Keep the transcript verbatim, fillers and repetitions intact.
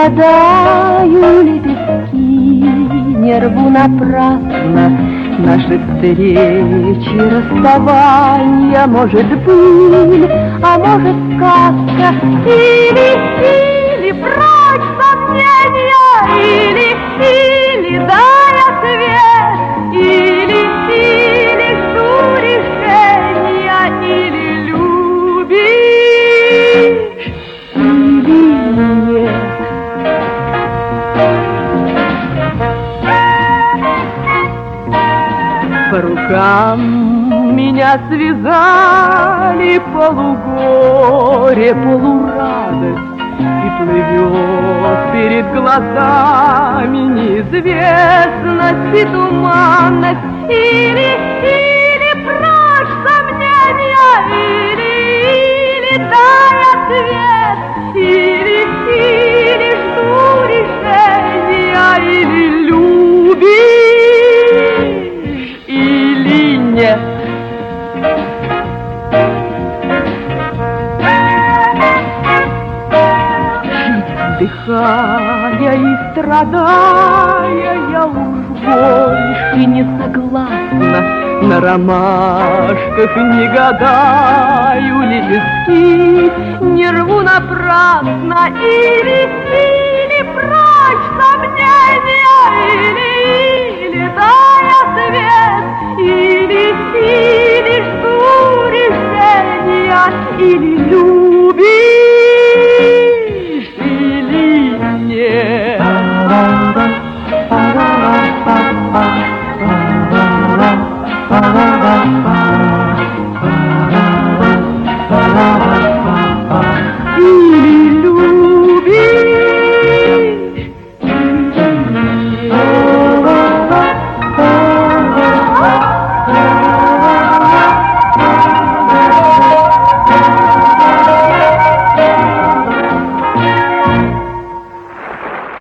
гадаю лепестки, не рву напрасно наши встречи, расставания. Может быть, а может сказка, или, или прочь сомнения, или, или дай ответ, или, или жду решения, или любишь, или нет. По рукам меня связали полугоре, полурадость, и плывет перед глазами неизвестность и туманность. Или, или прочь сомнения, или, или дай ответ, или, или жду решения, или любишь, или нет. Вздыхая и страдая, я уж больше не согласна. На ромашках не гадаю лепестки, не рву напрасно. Или, или прочь сомнения, или, или дай ответ, или, или жду решения, или любишь.